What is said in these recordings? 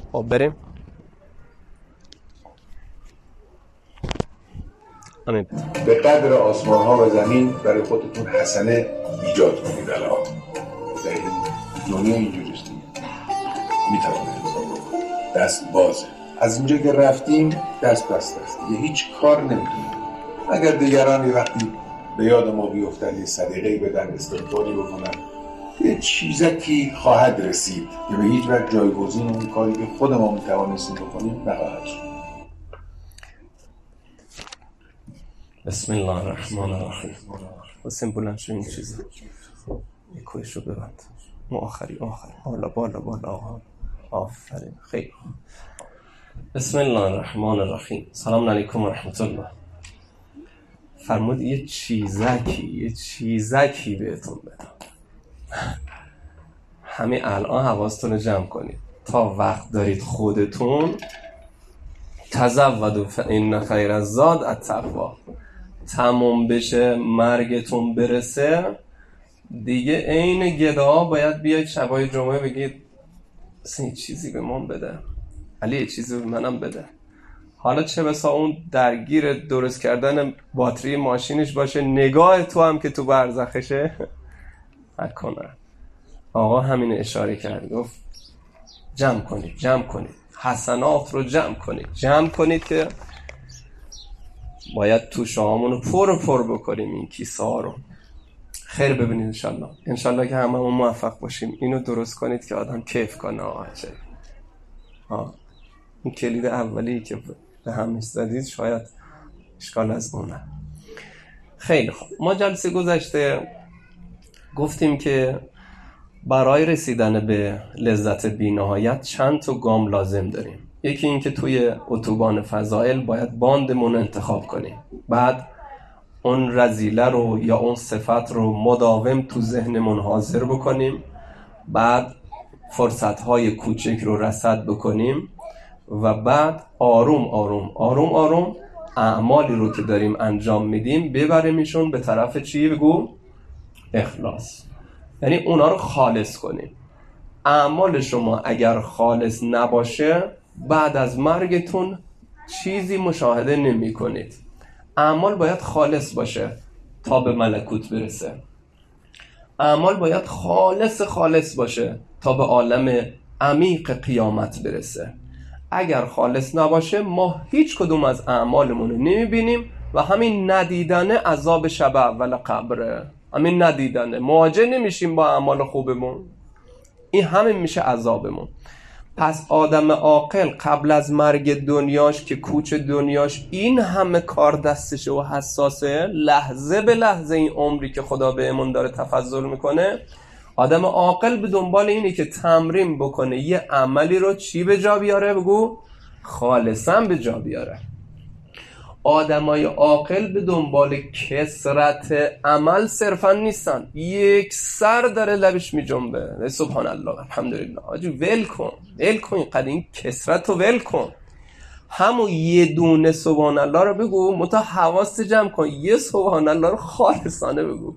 خب بریم. به قدر آسمان ها و زمین برای خودتون حسنه ایجاد کنید. الان در دنیا اینجوریست دیگه، میتوانید حساب بکنید. دست بازه. از اینجا که رفتیم دست بسته است دیگه، هیچ کار نمیتونیم. اگر دیگران وقتی به یاد ما بیفتن یه صدقه‌ای بدن، استغفاری بکنن، یه چیزکی خواهد رسید که به هیچ وجه جایگزین اون کاری که خود ما میتوانستیم بکنیم نخواهد شد. بسم الله الرحمن الرحیم. حسین بلند شو این چیزا یکویش رو ببند. آخری بالا آفرین. خیلی بسم الله الرحمن الرحیم. سلام علیکم و رحمت الله. فرمود یه چیزکی بهتون بدم. همین الان حواستون رو جمع کنید تا وقت دارید خودتون تزودوا فإن خیر الزاد التقوی. تمام بشه مرگتون برسه دیگه، عین گدا باید بیاید شبای جمعه بگید این چیزی به من بده، علی چیزی به منم بده. حالا چه بسا اون درگیر درست کردن باتری ماشینش باشه، نگاه تو هم که تو برزخشه نکنه. آقا همین اشاره کرد، گفت جمع کنید حسنات رو جمع کنید که باید تو شامون رو پر بکنیم این کیسه ها رو. خیر ببینید انشالله که هممون موفق باشیم. اینو درست کنید که آدم کیف کنه. این کلید اولی که به همش زدید شاید اشکال از اونه. خیلی خوب، ما جلسه گذشته گفتیم که برای رسیدن به لذت بی‌نهایت چند تا گام لازم داریم. یکی این که توی اتوبان فضائل باید باندمون انتخاب کنیم، بعد اون رذیله رو یا اون صفت رو مداوم تو ذهنمون حاضر بکنیم، بعد فرصت‌های کوچک رو رصد بکنیم و بعد آروم اعمالی رو که داریم انجام میدیم ببریمشون به طرف چی؟ بگو اخلاص. یعنی اونا رو خالص کنیم. اعمال شما اگر خالص نباشه بعد از مرگتون چیزی مشاهده نمی کنید. اعمال باید خالص باشه تا به ملکوت برسه. اعمال باید خالص باشه تا به عالم عمیق قیامت برسه. اگر خالص نباشه ما هیچ کدوم از اعمالمون رو نمی بینیم و همین ندیدن عذاب شب اول قبره. همین ندیدنه، مواجه نمیشیم با اعمال خوبمون، این همین میشه عذابمون. پس آدم عاقل قبل از مرگ دنیاش که کوچ دنیاش این همه کار دستشه و حساسه، لحظه به لحظه این عمری که خدا بهمون داره تفضل میکنه، آدم عاقل به دنبال اینه که تمرین بکنه یه عملی رو چی به جا بیاره؟ بگو خالصا به جا بیاره. آدمای عاقل به دنبال کثرت عمل صرفا نیستن، یک سر داره لبش می جنبه سبحان الله الحمدلله. آجی ول کن اینقدر این کثرت رو ول کن. همون یه دونه سبحان الله رو بگو، متا حواست جمع کن، یه سبحان الله رو خالصانه بگو.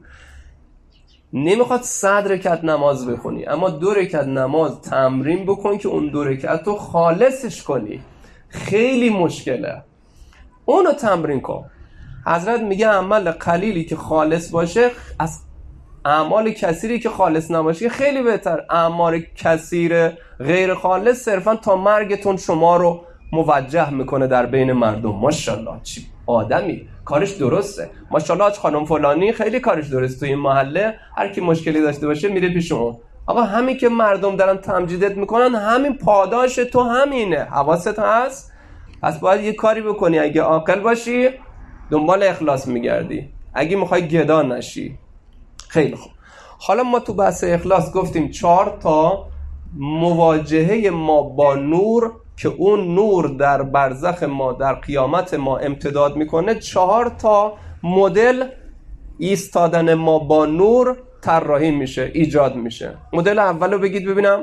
نمیخواد 100 رکعت نماز بخونی، اما 2 رکعت نماز تمرین بکن که اون 2 رکعت رو خالصش کنی. خیلی مشکله، اونو تمرین کن. حضرت میگه عمل قلیلی که خالص باشه از اعمال کثیری که خالص نباشه خیلی بهتر. اعمال کثیر غیر خالص صرفا تا مرگتون شما رو موجه میکنه در بین مردم. ماشاءالله چی آدمی، کارش درسته. ماشاءالله آج خانم فلانی خیلی کارش درسته، تو این محله هر کی مشکلی داشته باشه میره پیش اون. آقا همین که مردم دارن تمجیدت میکنن همین پاداش تو همینه. حواست هست؟ پس باید یه کاری بکنی. اگه عاقل باشی دنبال اخلاص میگردی، اگه میخوای گدا نشی. خیلی خوب، حالا ما تو بحث اخلاص گفتیم 4 تا مواجهه ما با نور که اون نور در برزخ ما در قیامت ما امتداد میکنه. 4 تا مدل ایستادن ما با نور طراحی میشه، ایجاد میشه. مدل اولو بگید ببینم.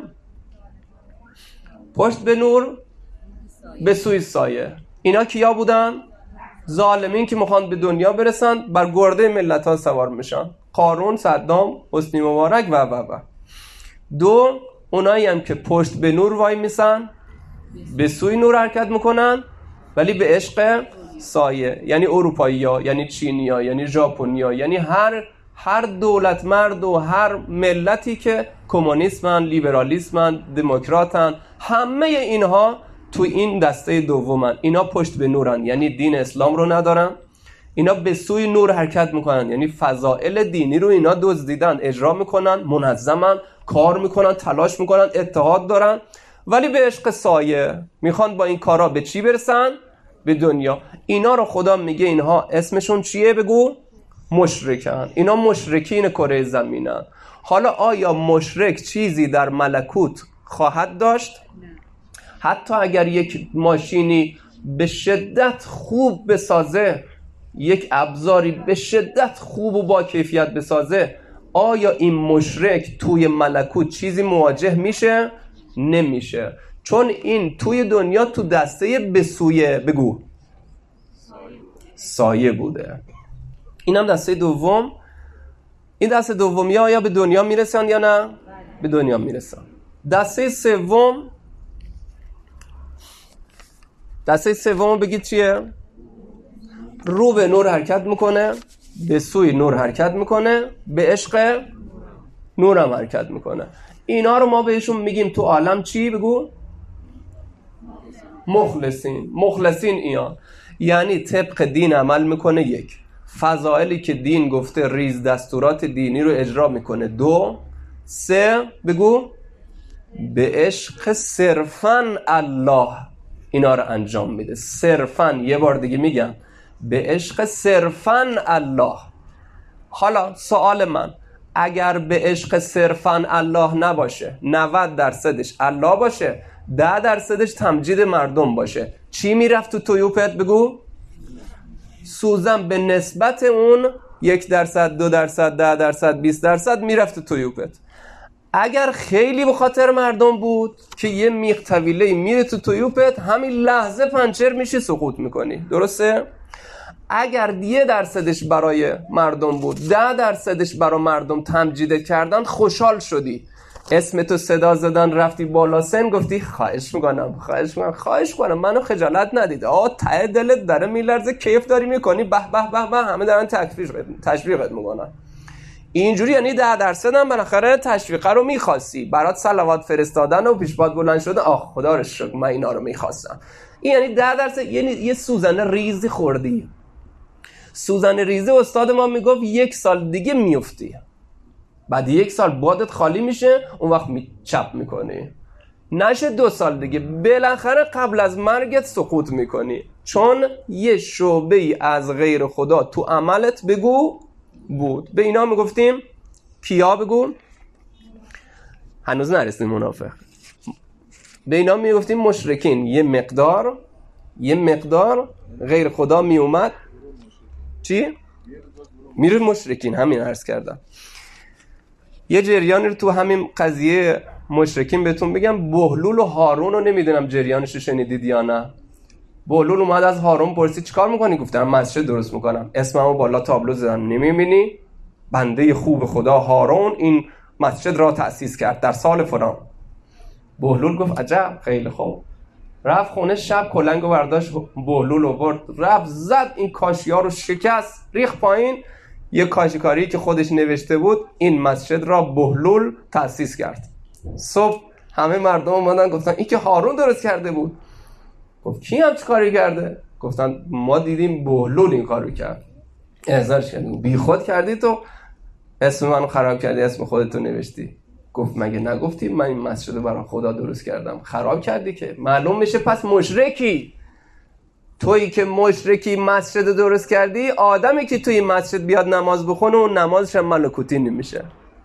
پشت به نور به سوی سایه. اینا کیا بودن؟ ظالمین که میخوان به دنیا برسن، بر گرده ملت ها سوار میشن. قارون، صدام، حسنی مبارک و 2 اونایی هم که پشت به نور وای میسن به سوی نور حرکت میکنن ولی به عشق سایه. یعنی اروپایی‌ها، یعنی چینی‌ها، یعنی ژاپنی‌ها، یعنی هر دولت مرد و هر ملتی که کمونیسمن، لیبرالیسمن، دموکراتن، همه اینها تو این دسته دومن. اینا پشت به نورن، یعنی دین اسلام رو ندارن. اینا به سوی نور حرکت میکنن، یعنی فضائل دینی رو اینا دزدیدن، اجرا میکنن، منظمن، کار میکنن، تلاش میکنن، اتحاد دارن، ولی به عشق سایه میخوان با این کارا به چی برسن؟ به دنیا. اینا رو خدا میگه اینها اسمشون چیه؟ بگو. مشرکن. اینا مشرکین کره زمینن. حالا آیا مشرک چیزی در ملکوت خواهد داشت؟ حتی اگر یک ماشینی به شدت خوب بسازه، یک ابزاری به شدت خوب و با کیفیت بسازه، آیا این مشرک توی ملکوت چیزی مواجه میشه؟ نمیشه، چون این توی دنیا تو دسته بسویه، بگو، سایه بوده. این هم دسته دوم. این دسته دومی آیا به دنیا میرسن یا نه؟ به دنیا میرسن. دسته سوم بگید چیه؟ رو به نور حرکت میکنه، به سوی نور حرکت میکنه، به عشق نور هم حرکت میکنه. اینا رو ما بهشون میگیم تو عالم چی؟ بگو. مخلصین اینا، یعنی طبق دین عمل میکنه. یک، فضائلی که دین گفته ریز دستورات دینی رو اجرا میکنه. 2 3 بگو به عشق صرفاً الله اینا رو انجام میده. صرفاً، یه بار دیگه میگم، به عشق صرفاً الله. حالا سوال من، اگر به عشق صرفاً الله نباشه، 90% الله باشه، 10% تمجید مردم باشه، چی میرفت تو تویوپت؟ بگو. سوزن به نسبت اون 1%، 2%، 10%، 20% میرفت تو تویوپت. اگر خیلی به خاطر مردم بود که یه میخ طویله میره تو تویوپت، همین لحظه پنچر میشه، سقوط میکنی. درسته؟ اگر 1% برای مردم بود، 10% برای مردم تمجید کردن، خوشحال شدی، اسم تو صدا زدن، رفتی بالا سن، گفتی خواهش میکنم منو خجالت ندید. ته دلت داره میلرزه، کیف داری میکنی، به به به به، همه دارن تشویقت میکنن. اینجوری یعنی 10% هم بالاخره تشویق رو میخواستی، برات صلوات فرستادن و پیشپات بلند شدن، خدا رو شکر من اینا رو میخواستم. این یعنی 10%، یعنی یه سوزن ریزی خوردی. سوزن ریزی استاد ما میگفت 1 سال دیگه میفتی، بعد 1 سال بادت خالی میشه، اون وقت چپ میکنی. نشه 2 سال دیگه، بالاخره قبل از مرگت سقوط میکنی، چون یه شعبه ای از غیر خدا تو عملت بگو بود. به اینا میگفتیم کیا؟ بگو. هنوز نرسیم منافق. به اینا میگفتیم مشرکین. یه مقدار غیر خدا میومد، چی؟ میره مشرکین. همین عرض کردم. یه جریانی رو تو همین قضیه مشرکین بهتون بگم. بهلول و هارون رو نمیدونم جریانش رو شنیدید یا نه. بهلول اومد از هارون پرسید چیکار میکنی؟ گفتم مسجد درست میکنم، اسممو بالا تابلو زدم، نمیبینی؟ بنده خوب خدا هارون این مسجد را تأسیس کرد در سال فلان. بهلول گفت عجب، خیلی خوب. رفت خونه، شب کلنگو برداشت، بهلول آورد، رفت زد این کاشی‌ها رو شکست، ریخت پایین. یه کاشیکاری که خودش نوشته بود، این مسجد را بهلول تأسیس کرد. صبح همه مردم اومدن گفتن این که هارون درست کرده بود. گفت کی هم چه کاری کرده؟ گفتن ما دیدیم بهلول این کارو کرد. احضارش کردیم. بی خود کردی تو، اسم منو خراب کردی، اسم خودتو نوشتی. گفت مگه نگفتی من این مسجد رو برای خدا درست کردم؟ خراب کردی که. معلوم میشه پس مشرکی. تویی که مشرکی مسجد درست کردی، آدمی که توی مسجد بیاد نماز بخونه اون نمازش هم ملکوتی نمیشه.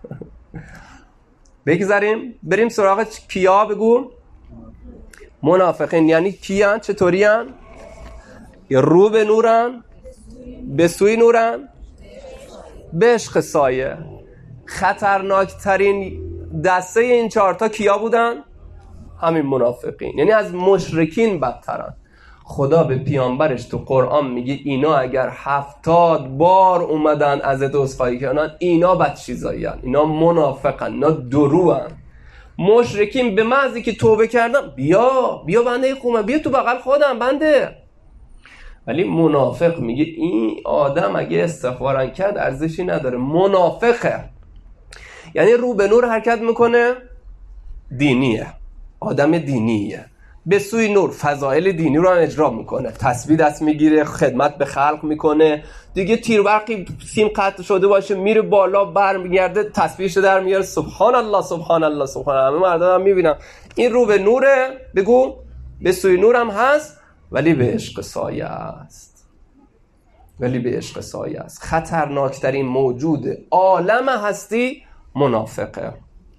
بگذاریم بریم سراغ کیا. بگو. منافقین. یعنی کیان؟ چطورین؟ یا رو به نورن، به سوی نورن، به عشق سایه. خطرناکترین دسته این 4 کیا بودن؟ همین منافقین. یعنی از مشرکین بدترن. خدا به پیامبرش تو قرآن میگه اینا اگر 70 بار اومدن ازت عذرخواهی کردن، اینا بد چیزایین، اینا منافقن، اینا دروغن. مشرکین به محضی که توبه کردن بیا بنده خوبه، بیا تو بغل خودم بنده. ولی منافق میگه این آدم اگه استغفار کرد ارزشی نداره، منافقه. یعنی رو به نور حرکت میکنه، دینیه، آدم دینیه، به سوی نور فضائل دینی رو هم اجرا میکنه، تسبیح دست میگیره، خدمت به خلق میکنه دیگه. تیربرقی سیم قطع شده باشه میره بالا برمیگرده تسبیحش در میاره، سبحان الله سبحان الله سبحان الله. همه مردم هم میبینم این رو به نوره، بگو به سوی نور هم هست، ولی به عشق سایه است، ولی به عشق سایه است. خطرناکترین موجود عالم هستی منافقه.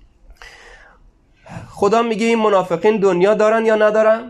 خدا میگه این منافقین دنیا دارن یا ندارن؟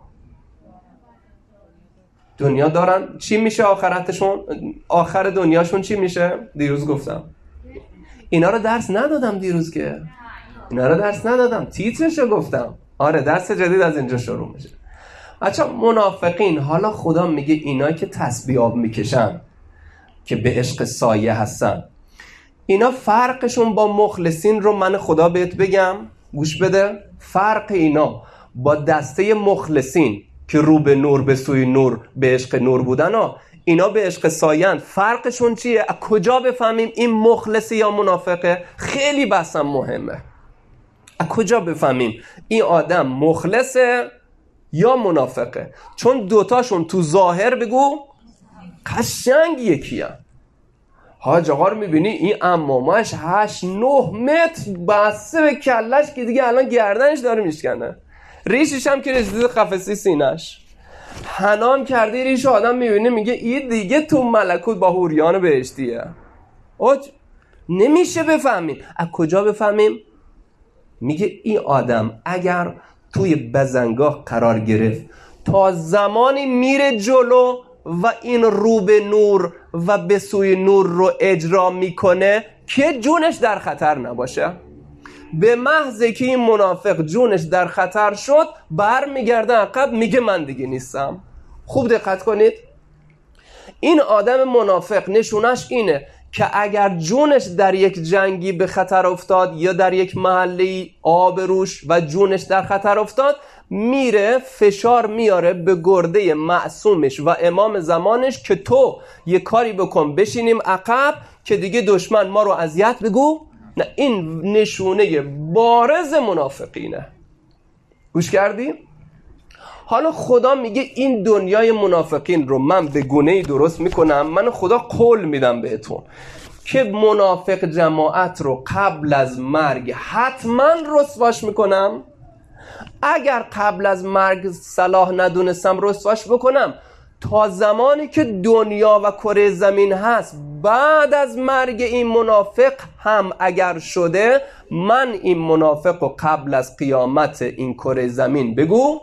دنیا دارن. چی میشه آخرتشون؟ آخر دنیاشون چی میشه؟ دیروز گفتم اینا رو درس ندادم، دیروز که اینا رو درس ندادم، تیترشو گفتم. آره درس جدید از اینجا شروع میشه. بچه منافقین، حالا خدا میگه اینا که تسبیح آب میکشن که به عشق سایه هستن، اینا فرقشون با مخلصین رو من خدا بهت بگم، گوش بده. فرق اینا با دسته مخلصین که رو به نور به سوی نور به عشق نور بودن اینا به عشق سایه. فرقشون چیه؟ از کجا بفهمیم این مخلصه یا منافقه؟ خیلی بحثم مهمه. از کجا بفهمیم این آدم مخلصه یا منافقه؟ چون دوتاشون تو ظاهر بگو قشنگ یکی هم. حاج آقا رو میبینی این امامش 8-9 متر بسته به کلش که دیگه الان گردنش داره میشکنه، ریشش هم که رسیده قفسی سینش، حنام کرده ریش. آدم میبینه میگه این دیگه تو ملکوت با حوریان بهشتیه. نمیشه بفهمیم. از کجا بفهمیم؟ میگه این آدم اگر توی بزنگاه قرار گرفت تا زمانی میره جلو و این رو به نور و به سوی نور رو اجرا میکنه که جونش در خطر نباشه. به محض که این منافق جونش در خطر شد بر میگرده عقب، میگه من دیگه نیستم. خوب دقت کنید، این آدم منافق نشونش اینه که اگر جونش در یک جنگی به خطر افتاد یا در یک محله آبروش و جونش در خطر افتاد، میره فشار میاره به گرده معصومش و امام زمانش که تو یه کاری بکن بشینیم عقب که دیگه دشمن ما رو اذیت بگو. نه، این نشونه بارز منافقینه. گوش کردی؟ حالا خدا میگه این دنیای منافقین رو من به گونه‌ای درست میکنم. من خدا قول میدم بهتون که منافق جماعت رو قبل از مرگ حتما رسواش میکنم. اگر قبل از مرگ صلاح ندونستم رسواش بکنم، تا زمانی که دنیا و کره زمین هست بعد از مرگ این منافق هم اگر شده، من این منافق رو قبل از قیامت این کره زمین بگو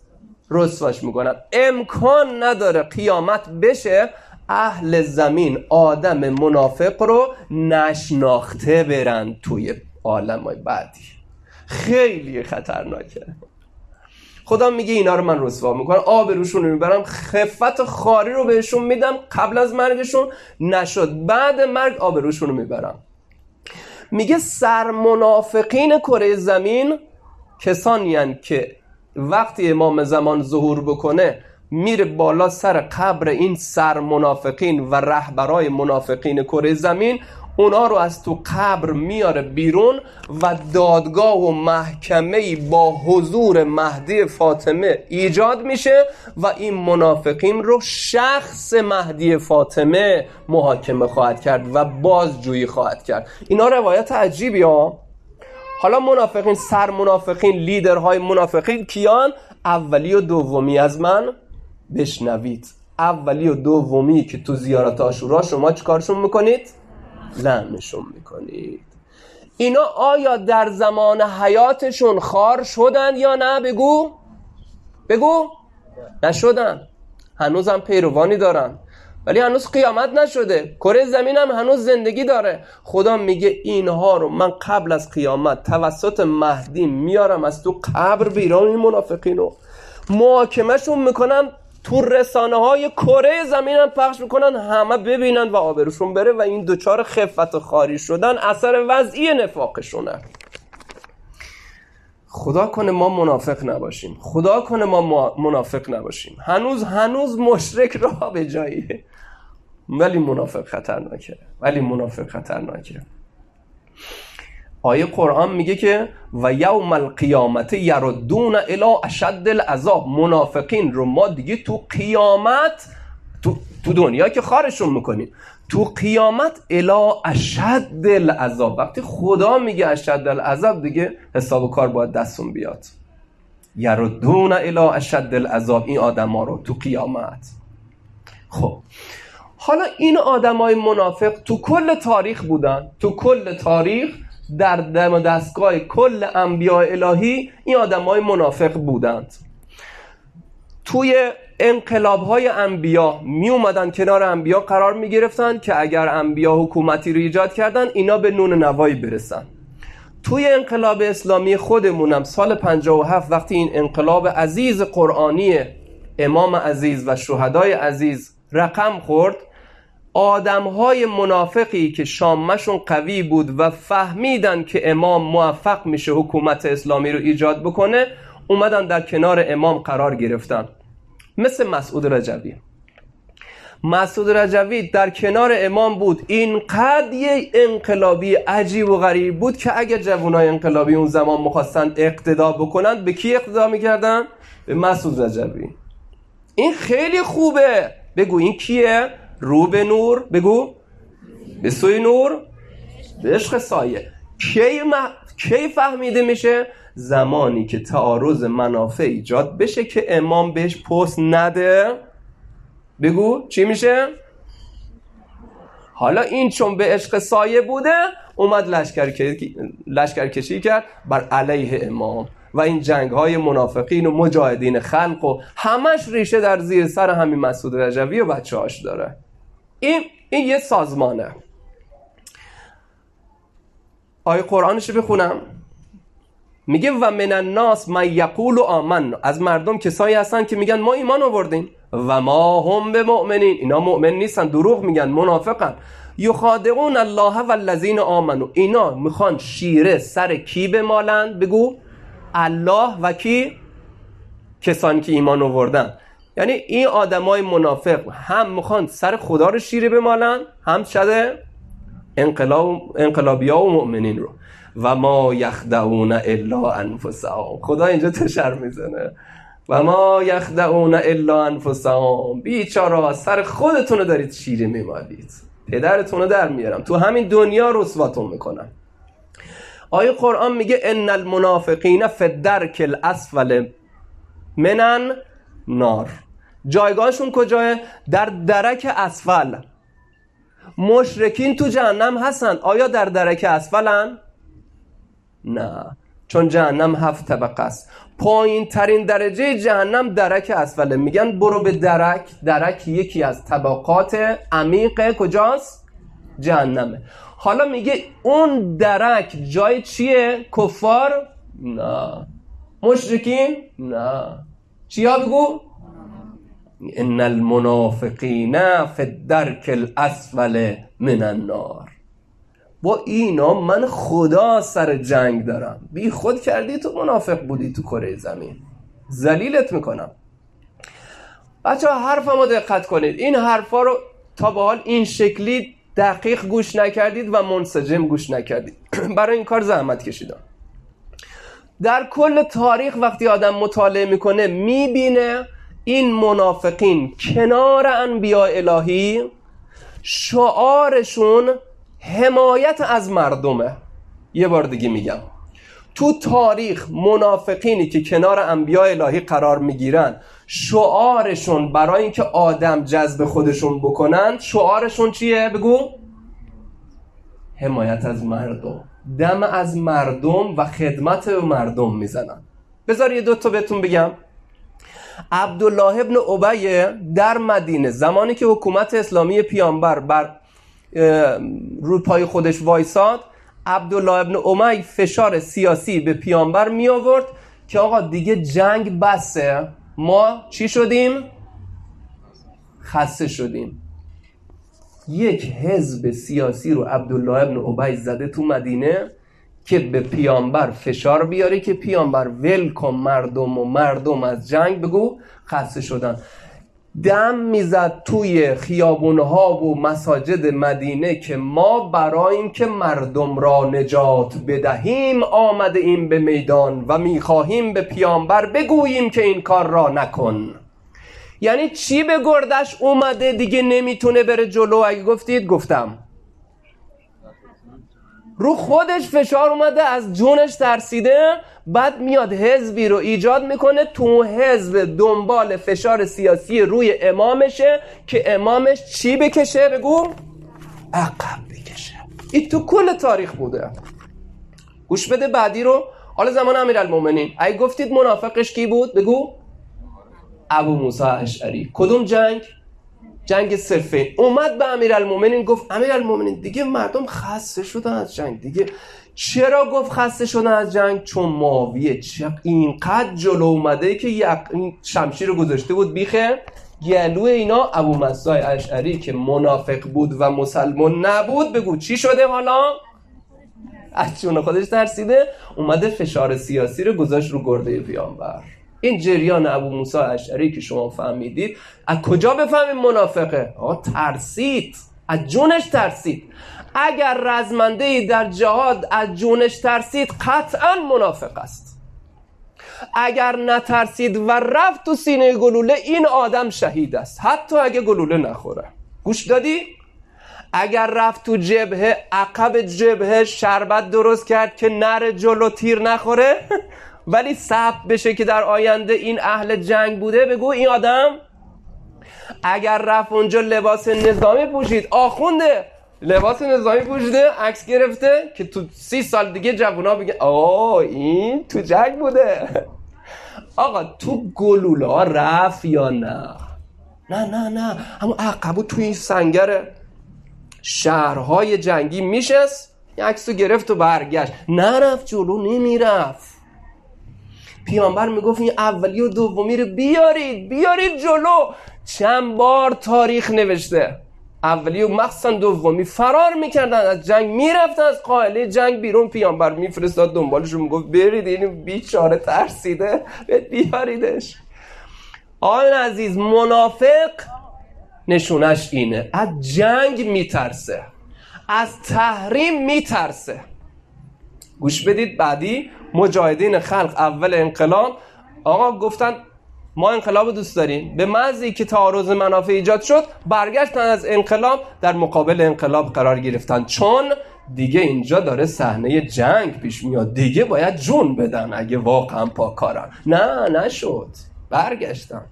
رسواش میکنم. امکان نداره قیامت بشه اهل زمین آدم منافق رو نشناخته برن توی عالمای بعدی. خیلی خطرناکه. خدا میگه اینا رو من رسوا میکنم، آبروشون رو میبرم، خفت خاری رو بهشون میدم. قبل از مرگشون نشد، بعد مرگ آبروشون رو میبرم. میگه سرمنافقین کره زمین کسانی هستند که وقتی امام زمان ظهور بکنه میره بالا سر قبر این سرمنافقین و رهبرای منافقین کره زمین، اونا رو از تو قبر میاره بیرون و دادگاه و محکمه‌ای با حضور مهدی فاطمه ایجاد میشه و این منافقین رو شخص مهدی فاطمه محاکمه خواهد کرد و بازجویی خواهد کرد. اینا روایت عجیبی ها. حالا منافقین، سر منافقین، لیدرهای منافقین کیان؟ اولی و دومی از من بشنوید. اولی و دومی که تو زیارت عاشورا شما چیکارشون میکنید؟ لعنشون میکنید. اینا آیا در زمان حیاتشون خار شدن یا نه؟ بگو نشدن. هنوزم پیروانی دارن، ولی هنوز قیامت نشده، کره زمین هم هنوز زندگی داره. خدا میگه اینها رو من قبل از قیامت توسط مهدی میارم از تو قبر بیرون، این منافقین رو محاکمهشون میکنم، تو رسانه های کره زمین هم پخش میکنن، همه ببینن و آبروشون بره و این دوچار خفت و خاری شدن اثر وضعی نفاقشونه. خدا کنه ما منافق نباشیم، خدا کنه ما منافق نباشیم. هنوز مشرک راه به جاییه، ولی منافق خطرناکه. آیه قرآن میگه که و یوم القیامت یردون الی اشد العذاب، منافقین رو ما دیگه تو قیامت، تو دنیا که خارشون میکنیم، تو قیامت الی اشد العذاب. وقتی خدا میگه اشد العذاب دیگه حساب و کار باید دستون بیاد. یردون الی اشد العذاب، این آدما رو تو قیامت. خب حالا این آدمای منافق تو کل تاریخ بودن، تو کل تاریخ در دم دستگاه کل انبیاء الهی این آدمای منافق بودند. توی انقلاب‌های انبیا می اومدن کنار انبیا قرار می گرفتن که اگر انبیا حکومتی رو ایجاد کردن اینا به نون نوایی برسن. توی انقلاب اسلامی خودمونم سال 57 وقتی این انقلاب عزیز قرآنی امام عزیز و شهدای عزیز رقم خورد، آدم‌های منافقی که شامشون قوی بود و فهمیدن که امام موفق میشه حکومت اسلامی رو ایجاد بکنه، اومدن در کنار امام قرار گرفتن. مثل مسعود رجوی در کنار امام بود. اینقدر یه انقلابی عجیب و غریب بود که اگه جوانای انقلابی اون زمان می‌خواستن اقتدا بکنن، به کی اقتدا می‌کردن؟ به مسعود رجوی. این خیلی خوبه. بگو این کیه؟ رو به نور. بگو به سوی نور، به عشق سایه. کی فهمیده میشه؟ زمانی که تعارض منافع ایجاد بشه که امام بهش پست نده. بگو چی میشه؟ حالا این چون به عشق سایه بوده اومد لشکرکشی کرد بر علیه امام و این جنگ های منافقین و مجاهدین خلق و همش ریشه در زیر سر همین مسعود رجوی و بچه هاش داره. این یه سازمانه. آیه قرآنشو بخونم. میگه و من الناس من یقول آمنا، از مردم کسایی هستن که میگن ما ایمان آوردیم و ما هم به مؤمنین، اینا مؤمن نیستن، دروغ میگن، منافقن. یخادعون الله والذین آمنوا، اینا میخوان شیره سر کی بمالن؟ بگو الله و کی؟ کسانی که ایمان آوردن. یعنی این آدمای منافق هم میخوان سر خدا رو شیره بمالن، هم شده انقلابی ها و مؤمنین رو. و ما یخدعون الا انفسهم، خدا اینجا تشر میزنه، و ما یخدعون الا انفسهم، بیچاره سر خودتون رو دارید شیره میمالید، پدرتون رو در میارم، تو همین دنیا رسواتون میکنم. آیه قرآن میگه ان المنافقین فی الدرک الاسفل من النار، جایگاهشون کجاه؟ در درک اسفل. مشرکین تو جهنم هستن، آیا در درک اسفلن؟ نه، چون جهنم 7 طبقه است. پایین ترین درجه جهنم درک اسفله. میگن برو به درک یکی از طبقات عمیق کجاست؟ جهنمه. حالا میگه اون درک جای چیه؟ کفار؟ نه. مشرکین؟ نه. چیا بگو؟ ان المنافقین فی الدرک الاسفل من النار. با اینا من خدا سر جنگ دارم. بی خود کردی تو منافق بودی تو کره زمین، ذلیلت میکنم. بچه ها حرفمو دقت کنید، این حرفا رو تا به حال این شکلی دقیق گوش نکردید و منسجم گوش نکردید. برای این کار زحمت کشیدم. در کل تاریخ وقتی آدم مطالعه میکنه میبینه این منافقین کنار انبیاء الهی شعارشون حمایت از مردمه. یه بار دیگه میگم، تو تاریخ منافقینی که کنار انبیاء الهی قرار میگیرن شعارشون برای اینکه آدم جذب خودشون بکنن شعارشون چیه؟ بگو حمایت از مردم، دم از مردم و خدمت به مردم میزنن. بذار یه دوتا بهتون بگم. عبدالله ابن ابی در مدینه زمانی که حکومت اسلامی پیامبر بر روی پای خودش وایساد، عبدالله ابن امی فشار سیاسی به پیامبر می آورد که آقا دیگه جنگ بسه، ما چی شدیم؟ خسته شدیم. یک حزب سیاسی رو عبدالله ابن ابی زده تو مدینه که به پیامبر فشار بیاری که پیامبر ولکن مردم و مردم از جنگ بگو خسته شدن. دم میزد توی خیابونها و مساجد مدینه که ما برای این که مردم را نجات بدهیم آمده ایم به میدان و میخواهیم به پیامبر بگوییم که این کار را نکن. یعنی چی به گردش اومده دیگه نمیتونه بره جلو؟ اگه گفتید گفتم رو خودش فشار اومده، از جونش ترسیده، بعد میاد حزبی رو ایجاد میکنه، تو حزب دنبال فشار سیاسی روی امامشه که امامش چی بکشه؟ بگو عقب بکشه. این تو کل تاریخ بوده. گوش بده بعدی رو. حالا زمان امیرالمومنین اگه گفتید منافقش کی بود؟ بگو ابو موسی اشعری. کدوم جنگ؟ جنگ صفین. اومد به امیرالمومنین گفت امیرالمومنین دیگه مردم خسته شدن از جنگ دیگه. چرا گفت خسته شدن از جنگ؟ چون معاویه اینقدر جلو اومده که این شمشیر رو گذاشته بود بیخه گلوی اینا. ابو موسی اشعری که منافق بود و مسلمان نبود بگو چی شده؟ حالا از جون خودش ترسیده، اومده فشار سیاسی رو گذاشت رو گرده پیامبر. این جریان ابو موسی اشعری که شما فهمیدید، از کجا بفهمیم منافقه؟ ترسید، از جونش ترسید. اگر رزمنده‌ای در جهاد از جونش ترسید قطعا منافق است. اگر نترسید و رفت تو سینه گلوله، این آدم شهید است حتی اگه گلوله نخوره. گوش دادی؟ اگر رفت تو جبهه، عقب جبهه شربت درست کرد که نره جلو تیر نخوره ولی ثبت بشه که در آینده این اهل جنگ بوده، بگو این آدم. اگر رفت اونجا لباس نظامی پوشید، آخونده لباس نظامی پوشیده، عکس گرفته که تو 30 سال دیگه جوونا بگه این تو جنگ بوده. آقا تو گلوله ها رفت یا نه؟ نه همون عقبو تو این سنگر شهرهای جنگی میشست، عکس رو گرفت و برگشت، نرفت جلو، نمیرفت. پیامبر میگفت این اولی و دومی رو بیارید جلو. چند بار تاریخ نوشته اولی و مخصوصا دومی فرار میکردن از جنگ، میرفتن از قائله جنگ بیرون. پیامبر میفرستاد دنبالشون، میگفت برید این بیچاره ترسیده، بیاریدش. آقایان عزیز، منافق نشونش اینه، از جنگ میترسه، از تحریم میترسه. گوش بدید بعدی. مجاهدین خلق اول انقلاب آقا گفتن ما انقلاب دوست داریم، به محض اینکه تعارض منافع ایجاد شد برگشتن از انقلاب، در مقابل انقلاب قرار گرفتن، چون دیگه اینجا داره صحنه جنگ پیش میاد، دیگه باید جون بدن اگه واقعا پاکارن. نشد، برگشتن.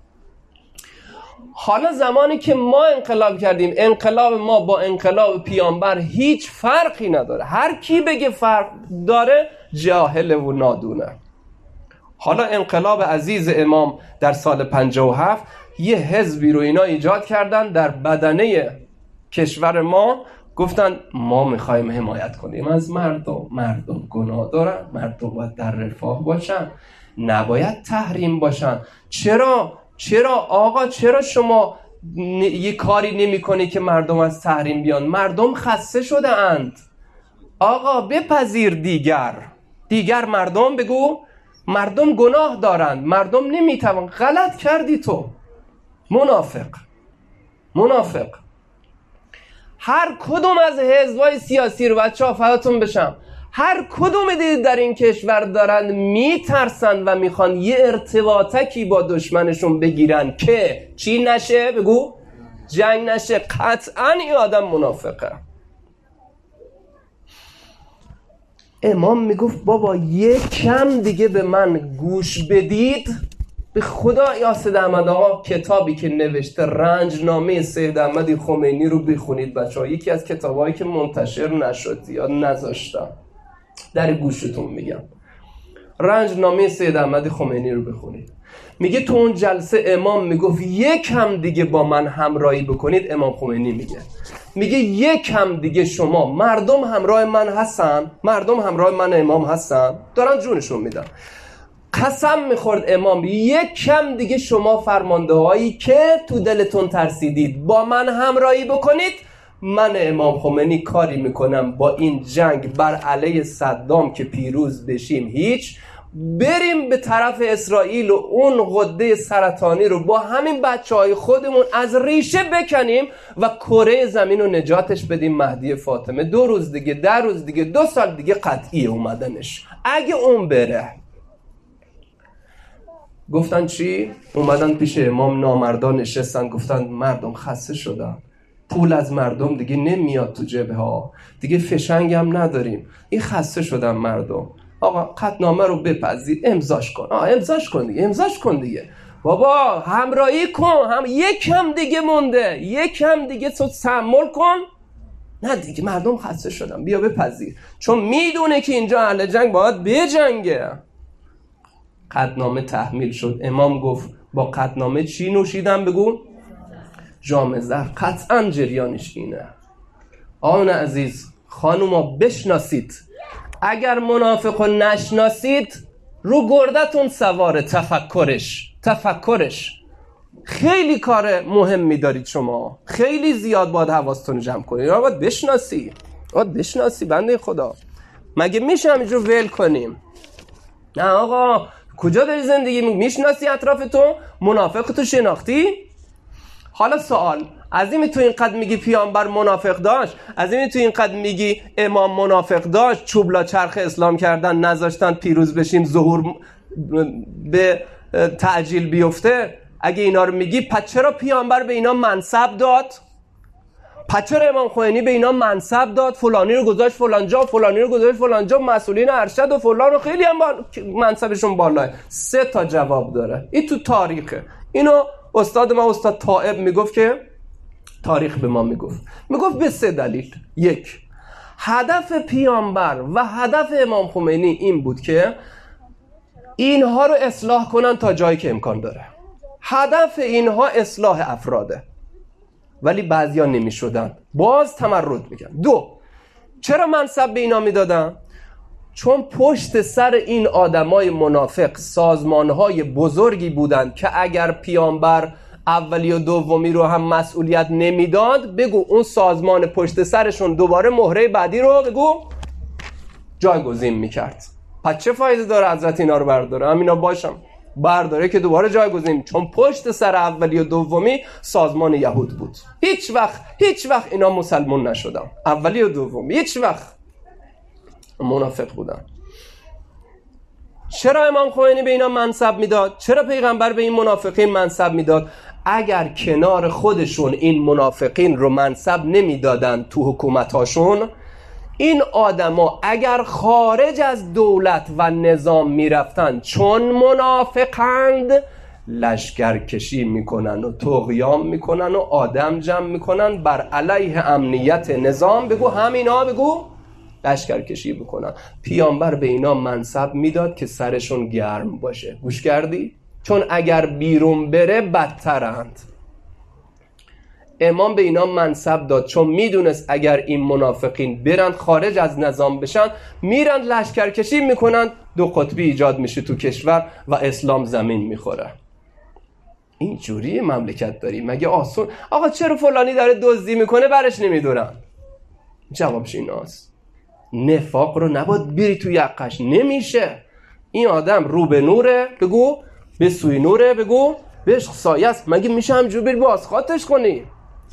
حالا زمانی که ما انقلاب کردیم، انقلاب ما با انقلاب پیامبر هیچ فرقی نداره. هر کی بگه فرق داره جاهل و نادونه. حالا انقلاب عزیز امام در سال 57 یه حزبی رو اینا ایجاد کردن در بدنه کشور ما، گفتن ما میخوایم حمایت کنیم از مردم گناه دارن، مردم باید در رفاه باشن، نباید تحریم باشن. چرا آقا، چرا شما یه کاری نمی کنی که مردم از تحریم بیان؟ مردم خسته شده اند. آقا بپذیر دیگر مردم، بگو مردم گناه دارند، مردم نمیتوان. غلط کردی تو منافق. هر کدوم از حزبای سیاسی رو بچه‌ها فداتون بشم، هر کدوم دیدید در این کشور دارن میترسن و میخوان یه ارتباطکی با دشمنشون بگیرن که چی نشه؟ بگو جنگ نشه. قطعا این آدم منافقه. امام میگفت بابا یک کم دیگه به من گوش بدید. به خدا یاسد احمد آقا کتابی که نوشته رنجنامه سید احمد خمینی رو بخونید بچه‌ها. یکی از کتابایی که منتشر نشد یا نذاشتم، در گوشتون میگم، رنجنامه سید احمد خمینی رو بخونید. میگه تو اون جلسه امام میگفت یک هم دیگه با من همراهی بکنید. امام خمینی میگه یک هم دیگه شما، مردم همراه من هستن، مردم همراه من امام هستن، دارن جونشون میدن. قسم میخورد امام یک کم دیگه شما فرمانده هایی که تو دلتون ترسیدید با من همراهی بکنید، من امام خمینی کاری میکنم با این جنگ بر علیه صدام که پیروز بشیم هیچ، بریم به طرف اسرائیل و اون غده سرطانی رو با همین بچهای خودمون از ریشه بکنیم و کره زمین رو نجاتش بدیم. مهدی فاطمه 2 روز دیگه، 10 روز دیگه، 2 سال دیگه قطعی اومدنش. اگه اون بره، گفتن چی؟ اومدن پیش امام نامردان نشستن، گفتن مردم خسته شدن، پول از مردم دیگه نمیاد تو جبهه ها، دیگه فشنگ هم نداریم، این خسته شدن مردم. آقا قطعنامه رو بپذیر، امضاش کن. امضاش کن دیگه بابا، همراهی کن، یکم دیگه مونده، یکم دیگه تو تحمل کن. نه دیگه مردم خسته شدن، بیا بپذیر، چون میدونه که اینجا اهل جنگ باید بجنگه. قطعنامه تحمیل شد. امام گفت با قطعنامه چی نوشیدن؟ بگو جام زهر. قطعا جریانش اینه. آقایان عزیز، خانوما بشناسید، اگر منافق رو نشناسید رو گردتون سواره. تفکرش خیلی کار مهمی دارید شما، خیلی زیاد باید حواستون جمع کنید. باید بشناسی بنده خدا. مگه میشه همینجور ول کنیم؟ نه آقا، کجا داری زندگی میشناسی اطرافتون؟ منافق تو شناختی؟ حالا سوال، از این تو اینقدر میگی پیامبر منافق داشت، از این تو اینقدر میگی امام منافق داشت، چوبلا چرخ اسلام کردن، نذاشتن پیروز بشیم، ظهور به تعجیل بیفته، اگه اینا رو میگی، پس چرا پیامبر به اینا منصب داد؟ پس چرا امام خمینی به اینا منصب داد؟ فلانی رو گذاشت فلانجا، فلانی رو گذاشت فلانجا، مسئولین ارشد و فلان رو خیلی هم منصبشون بالاه. 3 تا جواب داره. این تو تاریخه. اینو استاد ما استاد طائب میگفت که تاریخ به ما میگفت به 3 دلیل. 1. هدف پیامبر و هدف امام خمینی این بود که اینها رو اصلاح کنن تا جایی که امکان داره. هدف اینها اصلاح افراده، ولی بعضیا نمی شدن، باز تمرد میگن. 2. چرا منصب به اینا میدادن؟ چون پشت سر این آدمای منافق سازمانهای بزرگی بودن که اگر پیامبر اولی و دومی رو هم مسئولیت نمیداد، بگو اون سازمان پشت سرشون دوباره مهره بعدی رو بگو جایگزین میکرد. پس چه فایده داره حضرت اینا رو برداره؟ همینا باشم برداره که دوباره جایگزین، چون پشت سر اولی و دومی سازمان یهود بود. هیچ وقت اینا مسلمان نشدن. اولی و دومی هیچ وقت منافق بودن. چرا امام خمینی به اینا منصب میداد؟ چرا پیغمبر به این منافقین منصب میداد؟ اگر کنار خودشون این منافقین رو منصب نمیدادن تو حکومتاشون، این آدما اگر خارج از دولت و نظام میرفتن، چون منافقند، لشکرکشی میکنن و طغیان میکنن و آدم جمع میکنن بر علیه امنیت نظام. بگو همینا، بگو لشکرکشی بکنن. پیامبر به اینا منصب میداد که سرشون گرم باشه. گوش کردی؟ چون اگر بیرون بره بدترند. امام به اینا منصب داد چون میدونست اگر این منافقین برند خارج از نظام بشن، میرند لشکرکشی میکنن، 2 قطبی ایجاد میشه تو کشور و اسلام زمین میخوره. اینجوری مملکت داریم؟ مگه آسون؟ آقا چرا فلانی داره دزدی میکنه برش نمیدونن؟ جوابش ایناست. نفاق رو نباید بری تو یقش. نمیشه. این آدم رو به نوره، بگو به سوی نوره، بگو بهش سایه است. مگه میشه همجور بری بازخواتش کنی؟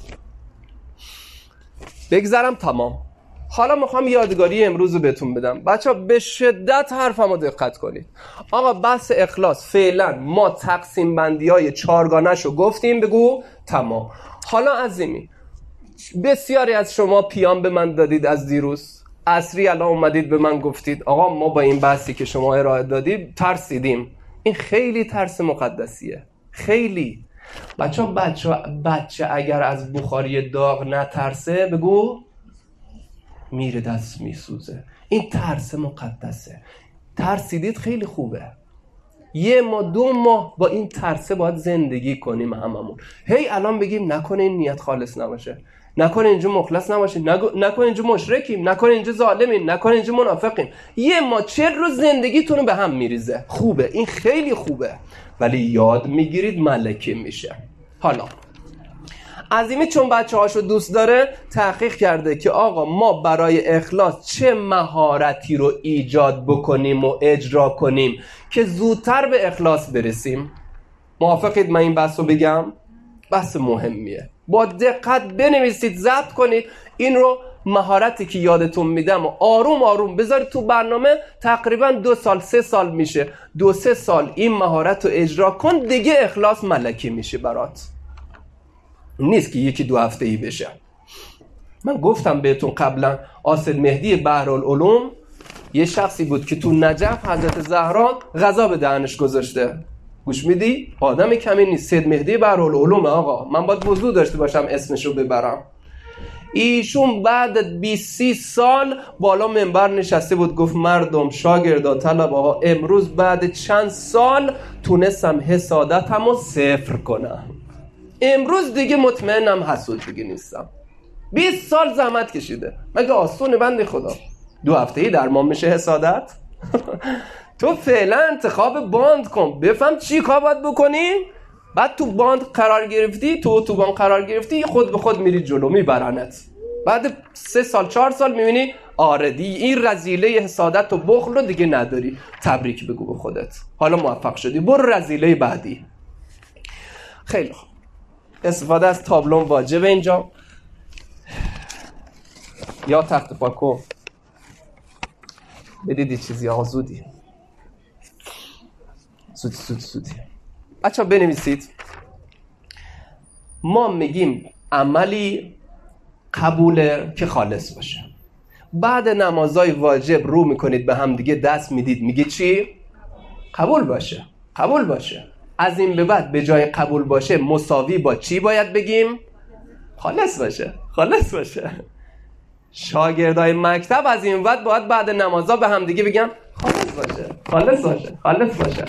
بگذارم تمام. حالا میخوام یادگاری امروز رو بهتون بدم. بچه ها به شدت حرفمو دقت کنید. آقا بحث اخلاص فعلا ما تقسیم بندی های 4گانش رو گفتیم، بگو تمام. حالا عزیمی، بسیاری از شما پیام به من دادید از دیروز، عصری الان اومدید به من گفتید آقا ما با این بحثی که شما ارائه دادید ترسیدیم. این خیلی ترس مقدسیه. خیلی. بچه اگر از بخاری داغ نترسه، بگو میره دست میسوزه. این ترس مقدسه. ترسیدید خیلی خوبه. 1 ماه 2 ماه با این ترسه باید زندگی کنیم هممون. هی الان بگیم نکنه این نیت خالص نباشه، نکنه اینجا مخلص نباشیم، نکنه اینجا مشرکیم، نکنه اینجا ظالمیم، نکنه اینجا منافقیم. 1 ماه 40 روز زندگیتون به هم میریزه. خوبه، این خیلی خوبه، ولی یاد میگیرید ملکه میشه. حالا عظیمی چون بچه‌هاشو دوست داره تحقیق کرده که آقا ما برای اخلاص چه مهارتی رو ایجاد بکنیم و اجرا کنیم که زودتر به اخلاص برسیم. موافقید من این بحث رو بگم؟ بحث مهمیه، با دقت بنویسید، ضبط کنید این رو. مهارتی که یادتون میدم و آروم آروم بذارید تو برنامه. تقریبا 2 سال 3 سال میشه، 2-3 سال این مهارت رو اجرا کن، دیگه اخلاص ملکی میشه برات. نیست که 1-2 هفته ای بشه. من گفتم بهتون قبلا آصل مهدی بحرالعلوم یه شخصی بود که تو نجف حضرت زهرا غذا به دهنش گذاشته. گوش میدی؟ آدم کمی نیست. سید مهدی بحرالعلوم آقا، من باید وضو داشته باشم اسمش رو ببرم. ایشون بعد 20-30 سال بالا منبر نشسته بود، گفت مردم شاگردا طلبه‌ها، امروز بعد چند سال تونستم حسادتمو صفر کنم. امروز دیگه مطمئنم حسود دیگه نیستم. 20 سال زحمت کشیده. مگه آسونه بنده خدا 2 هفته‌ای درمان میشه حسادت؟ تو فعلا انتخاب باند کن، بفهم چی کار باید بکنی، بعد تو باند قرار گرفتی، تو باند قرار گرفتی، خود به خود میری جلو، میبرنت. بعد 3 سال 4 سال میبینی آره دی این رذیله حسادت و بخل رو دیگه نداری. تبریک بگو به خودت، حالا موفق شدی، برو رذیله بعدی. خیلی خوب. استفاده از تابلون واجبه اینجا. یا تخت پاکو بدیدی چیزی آقا زودی بچه ها بنویسید. ما میگیم عملی قبوله که خالص باشه. بعد نمازهای واجب رو میکنید به هم دیگه، دست میدید، میگه چی؟ قبول باشه، قبول باشه. از این به بعد به جای قبول باشه مساوی با چی باید بگیم؟ خالص باشه، خالص باشه. شاگردای مکتب از این بعد باید بعد نمازها به هم دیگه بگن خالص باشه، خالص باشه، خالص باشه.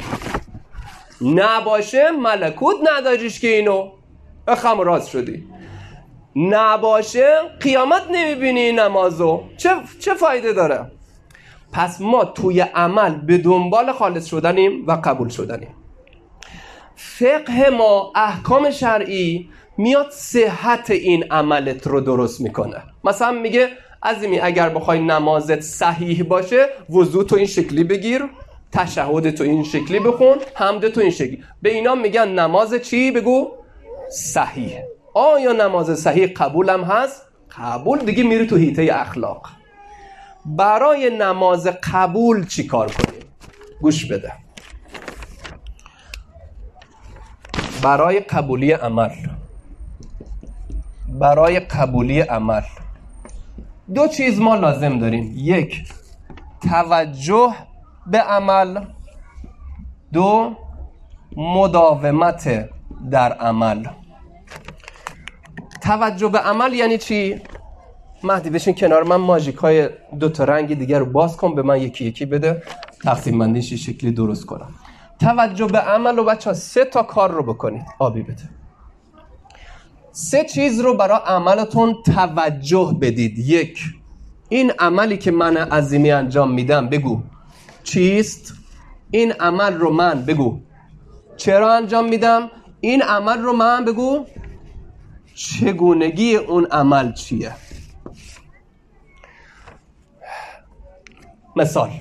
نباشه ملکوت نداریش که اینو بخم راست شدی. نباشه قیامت نمیبینی نمازو، چه فایده داره؟ پس ما توی عمل به دنبال خالص شدنیم و قبول شدنیم. فقه ما، احکام شرعی میاد صحت این عملت رو درست میکنه. مثلا میگه عزیمی اگر بخوای نمازت صحیح باشه وضو تو این شکلی بگیر، تشهد تو این شکلی بخون، حمد تو این شکلی. به اینا میگن نماز چی؟ بگو صحیح. آیا نماز صحیح قبولم هست؟ قبول. دیگه میری تو حیطه اخلاق. برای نماز قبول چی کار کنیم؟ گوش بده. برای قبولی عمل، برای قبولی عمل 2 چیز ما لازم داریم. 1 توجه به عمل، 2 مداومت در عمل. توجه به عمل یعنی چی؟ مهدی بشین کنار من، ماژیک های 2 تا رنگ دیگه رو باز کن به من یکی یکی بده، تقسیم بندیش شکلی درست کنم. توجه به عمل رو بچه ها 3 تا کار رو بکنید. آبی بده. 3 چیز رو برای عملتون توجه بدید. 1 این عملی که من عظیمی انجام میدم بگو چیست؟ این عمل رو من بگو چرا انجام میدم؟ این عمل رو من بگو چگونگی اون عمل چیه؟ مثال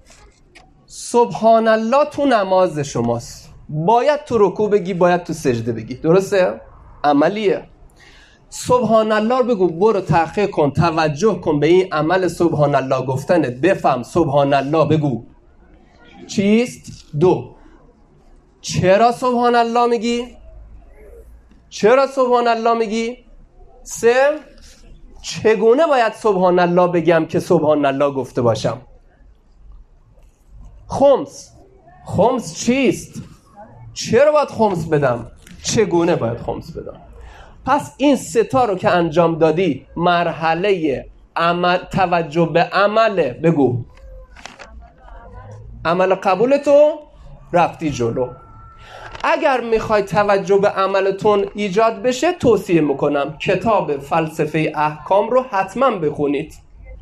سبحان الله تو نماز شماست، باید تو رکوع بگی، باید تو سجده بگی، درسته؟ عملیه. سبحان الله رو بگو، برو تحقیق کن، توجه کن به این عمل سبحان الله گفتنت، بفهم سبحان الله بگو چیست؟ 2 چرا سبحان الله میگی؟ چرا سبحان الله میگی؟ 3 چگونه باید سبحان الله بگم که سبحان الله گفته باشم؟ خمس چیست؟ چرا باید خمس بدم؟ چگونه باید خمس بدم؟ پس این 3 تا رو که انجام دادی، مرحله عمل، توجه به عمله. بگو عمل قبولتو رفتی جلو. اگر میخوای توجه به عملتون ایجاد بشه، توصیه میکنم کتاب فلسفه احکام رو حتما بخونید.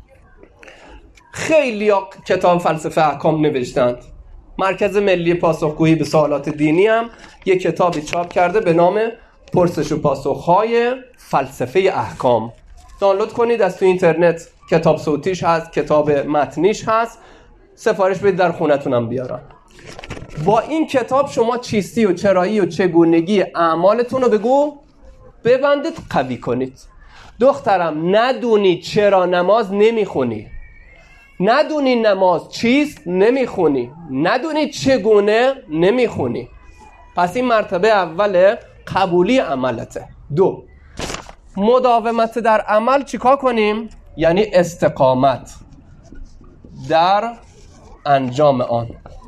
خیلی کتاب فلسفه احکام نوشتند. مرکز ملی پاسخگویی به سوالات دینی هم یک کتابی چاپ کرده به نام پرسش و پاسخ‌های فلسفه احکام. دانلود کنید از تو اینترنت، کتاب صوتیش هست، کتاب متنیش هست، سفارش بدید در خونتونم بیارن. با این کتاب شما چیستی و چرایی و چگونگی اعمالتون رو بگو ببندید، قوی کنید. دخترم ندونی چرا نماز نمیخونی، ندونی نماز چیست نمیخونی، ندونی چگونه نمیخونی. پس این مرتبه اول قبولی عملته. 2 مداومت در عمل چیکار کنیم؟ یعنی استقامت در انجام آن.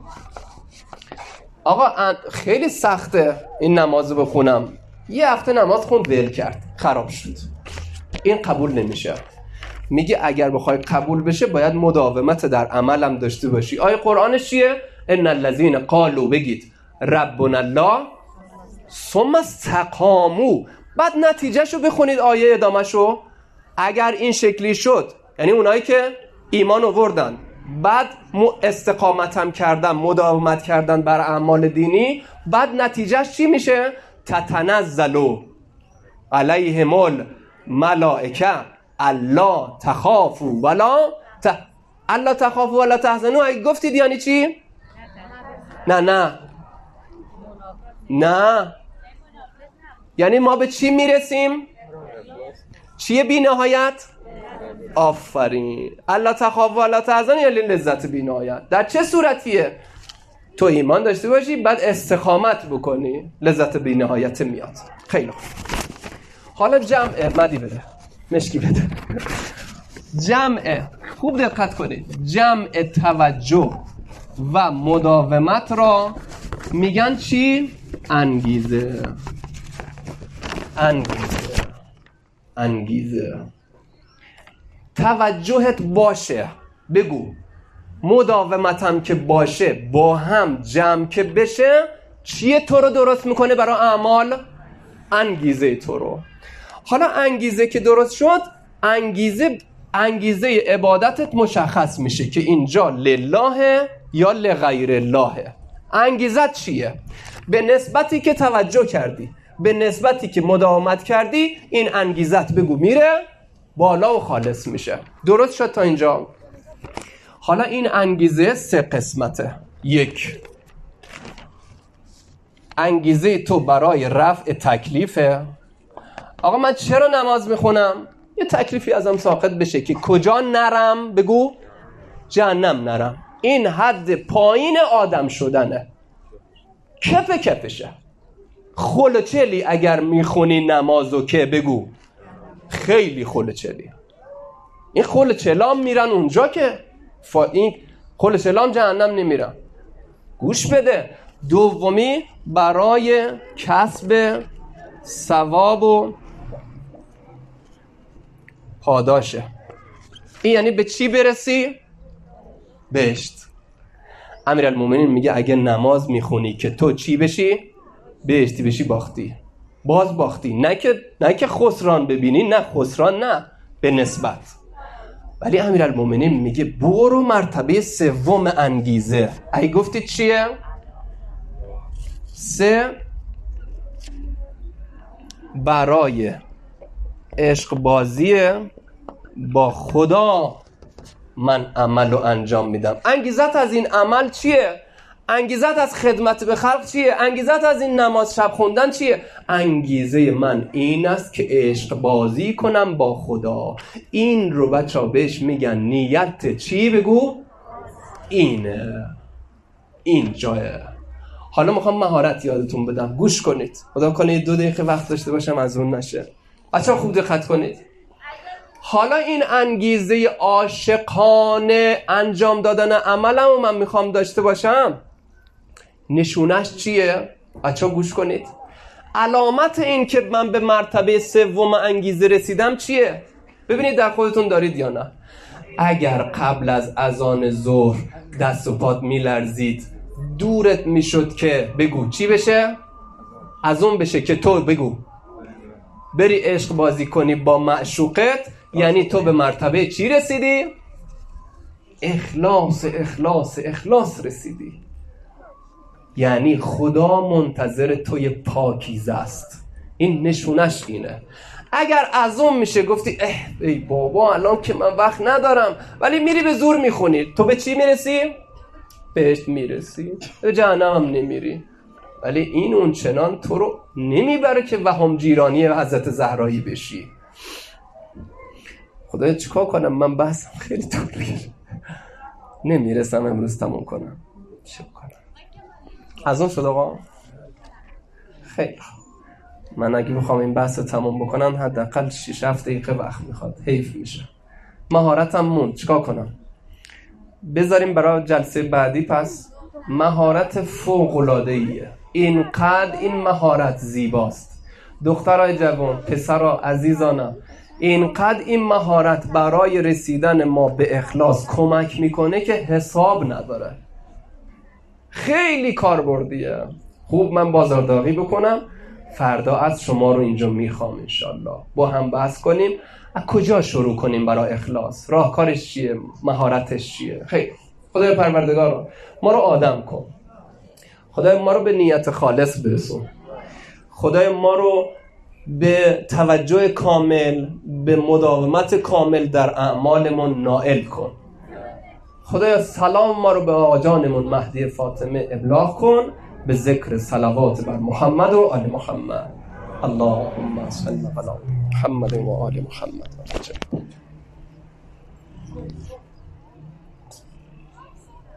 آقا خیلی سخته این نمازو بخونم، یه هفته نماز خوند ول کرد خراب شد، این قبول نمیشه. میگه اگر بخوای قبول بشه باید مداومت در عملم داشته باشی. آیه قرآنش چیه؟ ان الذين قالوا، بگید ربنا الله ثم استقاموا، بعد نتیجهشو بخونید آیه ادامهشو. اگر این شکلی شد یعنی اونایی که ایمان آوردن بعد استقامت هم کردن، مداومت کردن بر اعمال دینی، بعد نتیجهش چی میشه؟ تتنزل علیهم الملائکه الا تخافوا ولا تحزنوا. اگه گفتید یعنی چی؟ نه یعنی ما به چی میرسیم؟ چیه بی نهایت؟ آفرین. الا تخافوا ولا تحزنوا یعنی لذت بی نهایت. در چه صورتیه؟ تو ایمان داشته باشی بعد استقامت بکنی، لذت بی نهایت میاد. خیلی خوب. حالا جمع مدی بده، مشکی بده. جمع، خوب دقت کنید، جمع توجه و مداومت را میگن چی؟ انگیزه. توجهت باشه، بگو مداومتم که باشه، با هم جمع که بشه، چیه تو رو درست میکنه برای اعمال؟ انگیزه تو رو. حالا انگیزه که درست شد، انگیزه عبادتت مشخص میشه که اینجا لله یا لغیر الله. انگیزت چیه؟ به نسبتی که توجه کردی، به نسبتی که مداومت کردی، این انگیزت بگو میره بالا و خالص میشه. درست شد تا اینجا؟ حالا این انگیزه 3 قسمته. 1 انگیزه تو برای رفع تکلیفه. آقا من چرا نماز میخونم؟ یه تکلیفی ازم ساقط بشه که کجا نرم؟ بگو جهنم نرم. این حد پایین آدم شدنه، کفشه. خلوچلی اگر میخونی نمازو که بگو خیلی خلوچلی. این خلوچلام میرن اونجا که این خلوچلام جهنم نمیرن. گوش بده. 2 برای کسب ثواب و پاداشه. این یعنی به چی برسی؟ بهشت. امیرالمومنین میگه اگه نماز میخونی که تو چی بشی؟ بهشتی بشی، باختی. باز باختی. نه که خسران ببینی، نه خسران، نه به نسبت. ولی امیرالمومنین میگه برو مرتبه 3 انگیزه. اگه گفتید چیه؟ 3 برای عشق بازی با خدا من عمل رو انجام میدم. انگیزت از این عمل چیه؟ انگیزت از خدمت به خلق چیه؟ انگیزت از این نماز شب خوندن چیه؟ انگیزه من این است که عشق بازی کنم با خدا. این رو بچه‌ها بهش میگن نیت چی؟ بگو اینه، این جایه. حالا میخوام مهارت یادتون بدم، گوش کنید. خدا کنه 2 دقیقه وقت داشته باشم از اون نشه. بچه‌ها خوب دقت کنید. حالا این انگیزه عاشقانه انجام دادن عملم و من میخوام داشته باشم، نشونش چیه؟ بچه‌ها گوش کنید. علامت این که من به مرتبه 3 انگیزه رسیدم چیه؟ ببینید در خودتون دارید یا نه. اگر قبل از اذان ظهر دست و پات میلرزید، دورت میشد که بگو چی بشه؟ از اون بشه که تو بگو بری عشق بازی کنی با معشوقت، یعنی تو به مرتبه چی رسیدی؟ اخلاص رسیدی. یعنی خدا منتظر توی پاکیزه است این نشونش اینه. اگر از اون میشه گفتی ای بابا الان که من وقت ندارم، ولی میری به زور میخونی، تو به چی میرسی؟ بهش میرسی، به جهنم هم نمیری. ولی این اون چنان تو رو نمیبره که وهم جیرانی حضرت زهرایی بشی. خدایا چیکار کنم؟ من بحثم خیلی طولیه، نمیرسم امروز تموم کنم. چه کنم؟ از اون شد آقا؟ خیلی من اگه بخوام این بحث رو تموم بکنم حداقل 6-7 دقیقه وقت میخواد، حیف میشه. مهارتم موند، چیکار کنم؟ بذاریم برای جلسه بعدی. پس مهارت فوق‌العاده‌ایه. اینقدر این مهارت زیباست. دخترای جوان، پسرا عزیزانم، اینقدر این مهارت برای رسیدن ما به اخلاص کمک میکنه که حساب نداره. خیلی کاربردیه. خوب من بازارداری بکنم، فردا از شما رو اینجا میخوام انشالله با هم بحث کنیم از کجا شروع کنیم برای اخلاص، راهکارش چیه، مهارتش چیه. خیلی خدای پروردگار ما رو آدم کن، خدای ما رو به نیت خالص برسون، خدای ما رو به توجه کامل، به مداومت کامل در اعمالمون نائل کن. خدایا سلام ما رو به آقا جانمون مهدی فاطمه ابلاغ کن، به ذکر صلوات بر محمد و آل محمد. اللهم صل علی محمد و آل محمد.